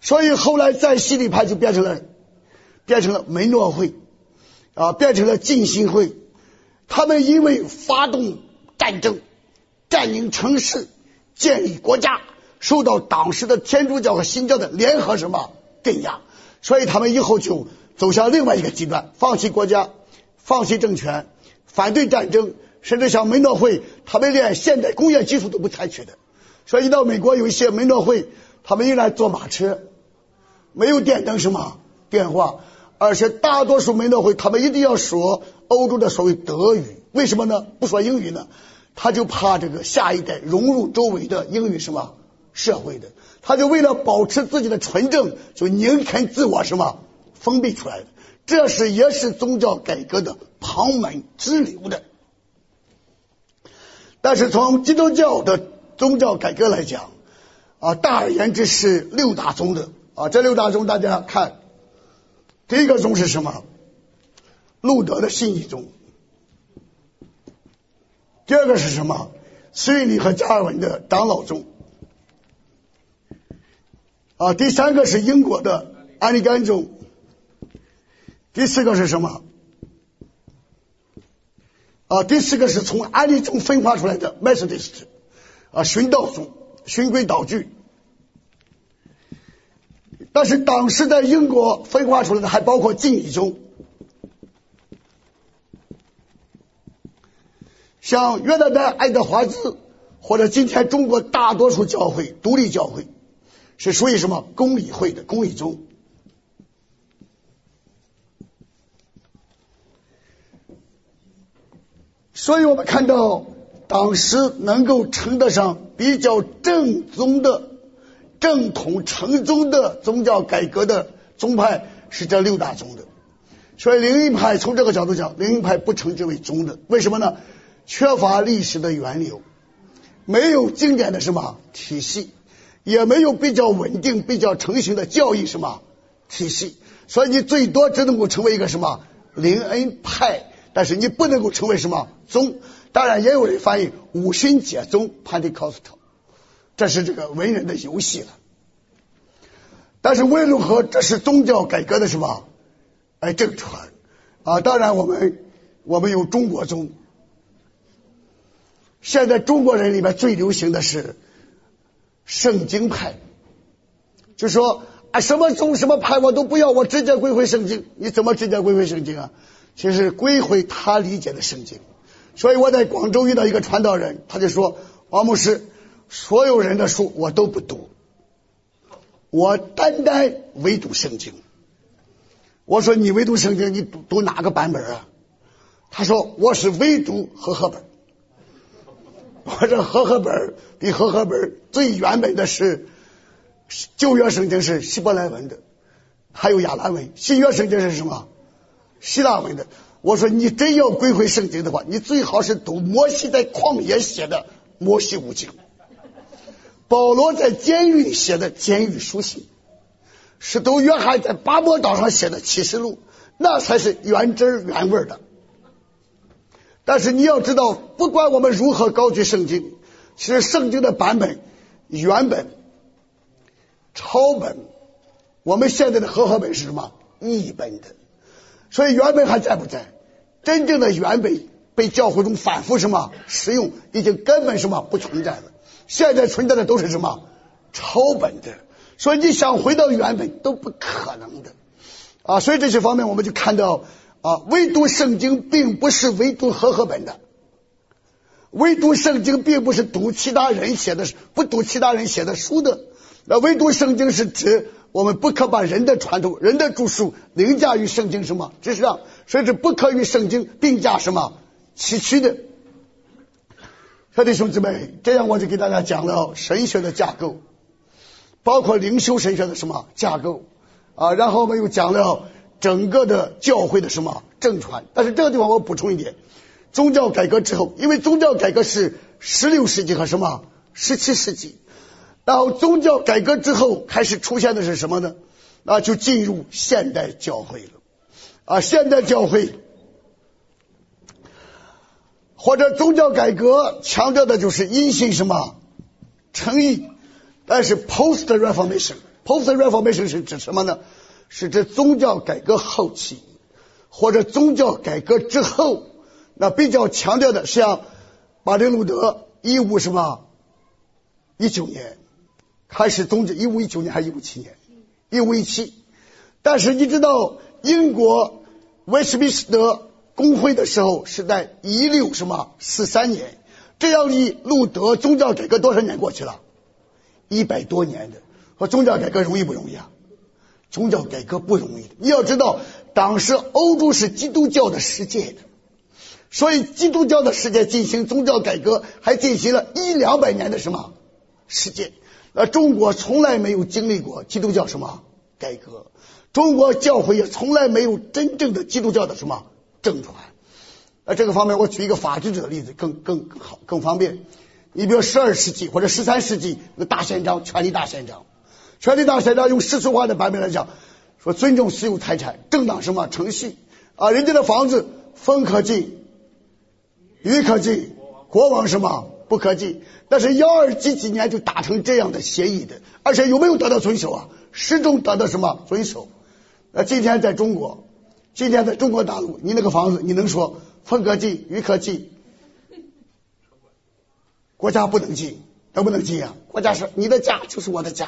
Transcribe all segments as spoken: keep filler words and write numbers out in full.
所以后来在西里派就变成了变成了门诺会啊，变成了浸信会。他们因为发动战争、占领城市、建立国家，受到当时的天主教和新教的联合什么镇压，所以他们以后就走向另外一个极端，放弃国家，放弃政权，反对战争，甚至像门诺会，他们连现代工业技术都不采取的。所以到美国有一些门诺会，他们依然坐马车，没有电灯什么电话，而且大多数门诺会他们一定要说欧洲的所谓德语。为什么呢？不说英语呢？他就怕这个下一代融入周围的英语什么社会的，他就为了保持自己的纯正，就宁肯自我什么封闭出来的。这是也是宗教改革的旁门支流的。但是从基督教的宗教改革来讲啊，大而言之是六大宗的啊。这六大宗大家看，第一个宗是什么？路德的信义宗。第二个是什么？孙理和加尔文的长老宗啊。第三个是英国的安利甘宗。第四个是什么啊？第四个是从安利宗分化出来的 Methodist 啊，循道宗，循规蹈矩。但是当时在英国分化出来的还包括浸礼宗，像约旦丹爱德华兹或者今天中国大多数教会独立教会是属于什么公理会的公理宗。所以我们看到当时能够称得上比较正宗的正统正宗的宗教改革的宗派是这六大宗的。所以灵恩派从这个角度讲，灵恩派不称之为宗的。为什么呢？缺乏历史的源流，没有经典的什么体系，也没有比较稳定比较成型的教义什么体系，所以你最多只能够成为一个什么灵恩派，但是你不能够成为什么宗。当然也有人翻译五旬节宗 Pentecostal， 这是这个文人的游戏了。但是无论如何，这是宗教改革的什么哎正传啊。当然我们我们有中国宗，现在中国人里面最流行的是圣经派，就说啊什么宗什么派我都不要，我直接归回圣经。你怎么直接归回圣经啊？其实归回他理解的圣经。所以我在广州遇到一个传道人，他就说王牧师，所有人的书我都不读，我单单唯独圣经。我说你唯独圣经，你读读哪个版本啊？他说我是唯独和合本。我这和合本比和合本最原本的是旧约圣经是希伯来文的，还有亚兰文。新约圣经是什么？希腊文的。我说你真要归回圣经的话，你最好是读摩西在旷野写的摩西五经，保罗在监狱里写的监狱书信，使徒约翰在巴莫岛上写的启示录，那才是原汁原味的。但是你要知道，不管我们如何高举圣经，其实圣经的版本原本抄本，我们现在的和合本是什么译本的，所以原本还在不在？真正的原本被教会中反复什么使用，已经根本什么不存在了。现在存在的都是什么抄本的，所以你想回到原本都不可能的啊。所以这些方面我们就看到啊，唯独圣经并不是唯独和合本的，唯独圣经并不是读其他人写的，不读其他人写的书的。那唯独圣经是指我们不可把人的传统、人的著述凌驾于圣经什么之上，甚至不可与圣经并驾什么齐驱的。兄弟兄姊妹，这样我就给大家讲了神学的架构，包括灵修神学的什么架构啊，然后我们又讲了整个的教会的什么正传。但是这个地方我补充一点，宗教改革之后，因为宗教改革是十六世纪和什么十七世纪，然后宗教改革之后开始出现的是什么呢？那就进入现代教会了啊。现代教会或者宗教改革强调的就是因信什么称义，但是 post reformation Post Reformation 是指什么呢？是指宗教改革后期或者宗教改革之后，那比较强调的像马丁路德一五什么一九年开始宗教，一五一九年还是一五七年？一五一七。但是你知道英国威斯敏斯特公会的时候是在一六什么四三年，这样一路德宗教改革多少年过去了？一百多年的。和宗教改革容易不容易啊？宗教改革不容易的。你要知道当时欧洲是基督教的世界的，所以基督教的世界进行宗教改革还进行了一两百年的什么世界。呃，中国从来没有经历过基督教什么改革，中国教会也从来没有真正的基督教的什么正传。呃，这个方面我举一个法治者的例子更更更好更方便。你比如十二世纪或者十三世纪那个大宪章，权力大宪章，权力大宪章用世俗化的版本来讲，说尊重私有财产，正当什么程序啊，人家的房子风可进，雨可进，国王什么不可进。但是幺二几几年就达成这样的协议的，而且有没有得到遵守啊？始终得到什么遵守？呃，今天在中国，今天在中国大陆，你那个房子，你能说风可进，雨可进，国家不能进，能不能进啊？国家是你的家就是我的家，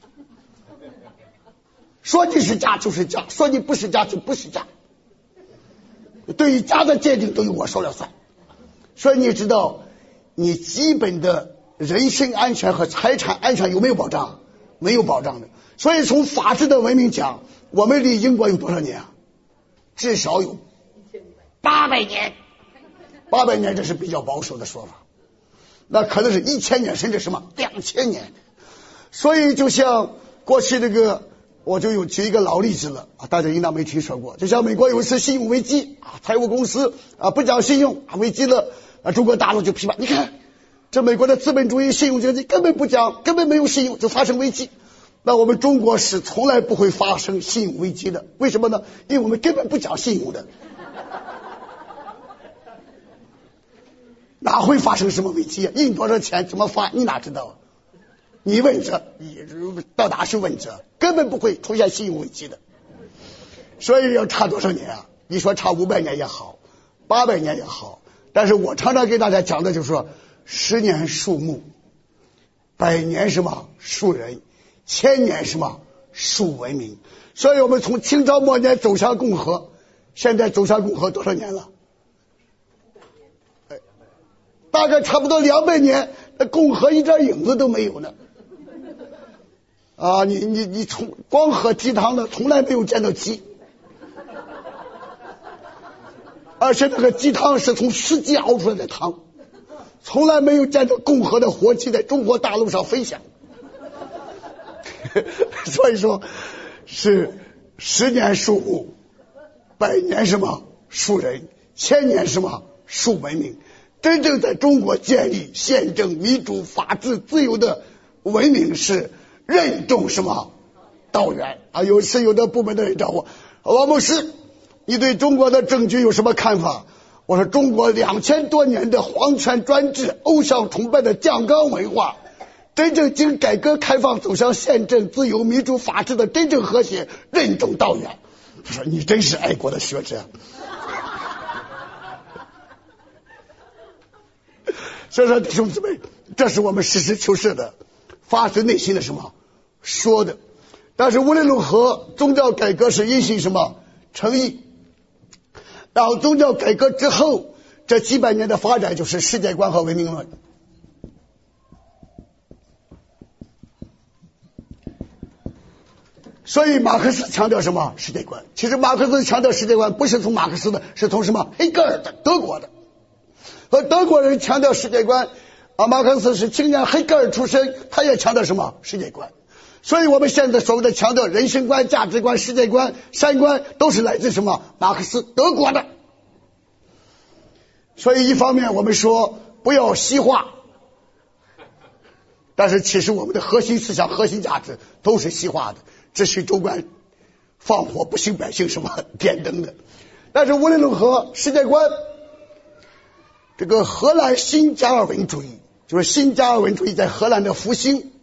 说你是家就是家，说你不是家就不是家，对于家的界定都由我说了算。所以你知道你基本的人身安全和财产安全有没有保障？没有保障的。所以从法治的文明讲，我们离英国有多少年啊？至少有八百年。八百年这是比较保守的说法，那可能是一千年甚至什么两千年。所以就像过去这个，我就有举一个老例子了啊，大家应当没听说过。就像美国有一次信用危机啊，财务公司啊不讲信用啊危机了，啊中国大陆就批判，你看这美国的资本主义信用经济根本不讲，根本没有信用就发生危机。那我们中国是从来不会发生信用危机的，为什么呢？因为我们根本不讲信用的，哪会发生什么危机啊？印多少钱怎么发你哪知道？你问这，你到哪去问这？根本不会出现信用危机的。所以要差多少年啊？你说差五百年也好，八百年也好，但是我常常给大家讲的就是说，十年树木，百年什么树人，千年什么树文明。所以我们从清朝末年走向共和，现在走向共和多少年了？大概差不多两百年，共和一点影子都没有呢。啊，你你你从光喝鸡汤的，从来没有见到鸡，而且那个鸡汤是从实际熬出来的汤，从来没有见到共和的活鸡在中国大陆上飞翔。所以说，是十年树木，百年什么树人，千年什么树文明。真正在中国建立宪政、民主、法治、自由的文明是任重什么道远啊！有时有的部门的人找我，王牧师，你对中国的政局有什么看法？我说，中国两千多年的皇权专制、偶像崇拜的酱缸文化，真正经改革开放走向宪政、自由、民主、法治的真正和谐，任重道远。他说，你真是爱国的学者。所以说，弟兄姊妹，这是我们实事求是的，发自内心的什么说的。但是无论如何，宗教改革是因循什么诚意。然后宗教改革之后，这几百年的发展就是世界观和文明论。所以马克思强调什么世界观？其实马克思强调世界观不是从马克思的，是从什么黑格尔的，德国的。和德国人强调世界观啊，马克思是青年黑格尔出身，他也强调什么世界观。所以我们现在所谓的强调人生观、价值观、世界观、三观，都是来自什么马克思德国的。所以一方面我们说不要西化，但是其实我们的核心思想、核心价值都是西化的，只许州官放火，不许百姓什么点灯的。但是无论如何，世界观，这个荷兰新加尔文主义，就是新加尔文主义在荷兰的复兴，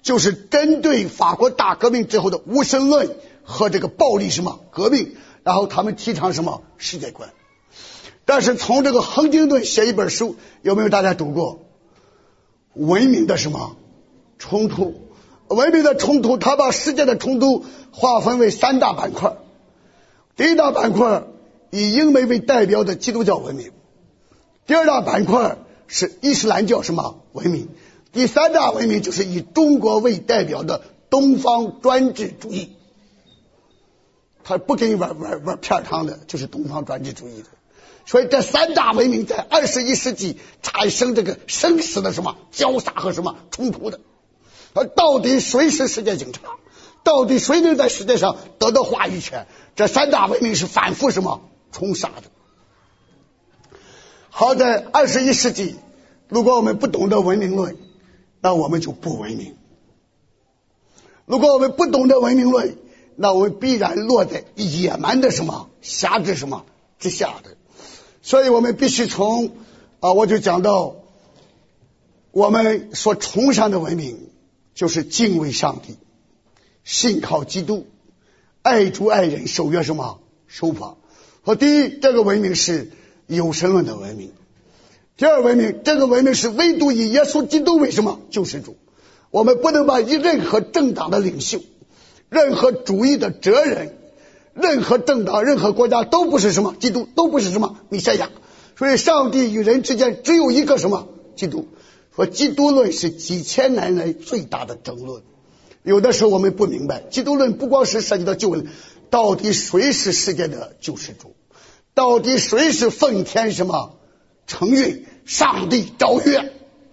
就是针对法国大革命之后的无神论和这个暴力什么革命，然后他们提倡什么世界观。但是从这个亨廷顿写一本书，有没有大家读过？文明的什么冲突？文明的冲突，他把世界的冲突划分为三大板块。第一大板块以英美为代表的基督教文明，第二大板块是伊斯兰教什么文明，第三大文明就是以中国为代表的东方专制主义。他不给你玩玩玩片汤的，就是东方专制主义的。所以这三大文明在二十一世纪产生这个生死的什么交叉和什么冲突的。而到底谁是世界警察？到底谁能在世界上得到话语权？这三大文明是反复什么冲杀的。好在二十一世纪，如果我们不懂得文明论，那我们就不文明。如果我们不懂得文明论，那我们必然落在野蛮的什么辖制什么之下的。所以我们必须从啊，我就讲到我们所崇尚的文明就是敬畏上帝，信靠基督，爱主爱人，守约什么守法。和第一，这个文明是有神论的文明。第二文明，这个文明是唯独以耶稣基督为什么救世主。我们不能把任何政党的领袖，任何主义的责任，任何政党，任何国家都不是什么基督，都不是什么弥赛亚。所以上帝与人之间只有一个什么基督。说基督论是几千年来最大的争论。有的时候我们不明白，基督论不光是涉及到救恩，到底谁是世界的救世主？到底谁是奉天什么承运？上帝诏约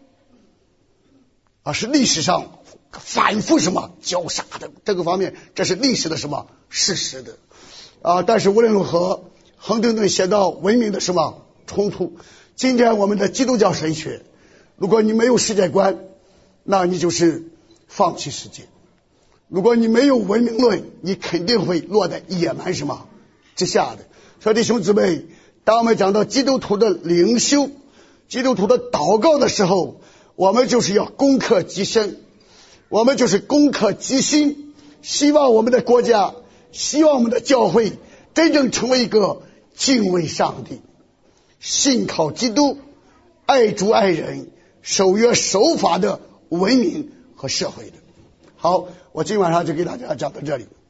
啊，是历史上反复什么交叉的这个方面，这是历史的什么事实的啊。但是无论如何，亨廷顿写到文明的什么冲突。今天我们的基督教神学，如果你没有世界观，那你就是放弃世界；如果你没有文明论，你肯定会落在野蛮什么之下的。所以弟兄姊妹，当我们讲到基督徒的灵修、基督徒的祷告的时候，我们就是要攻克己身，我们就是攻克己心，希望我们的国家，希望我们的教会真正成为一个敬畏上帝、信靠基督、爱主爱人、守约守法的文明和社会的。好，我今晚上就给大家讲到这里。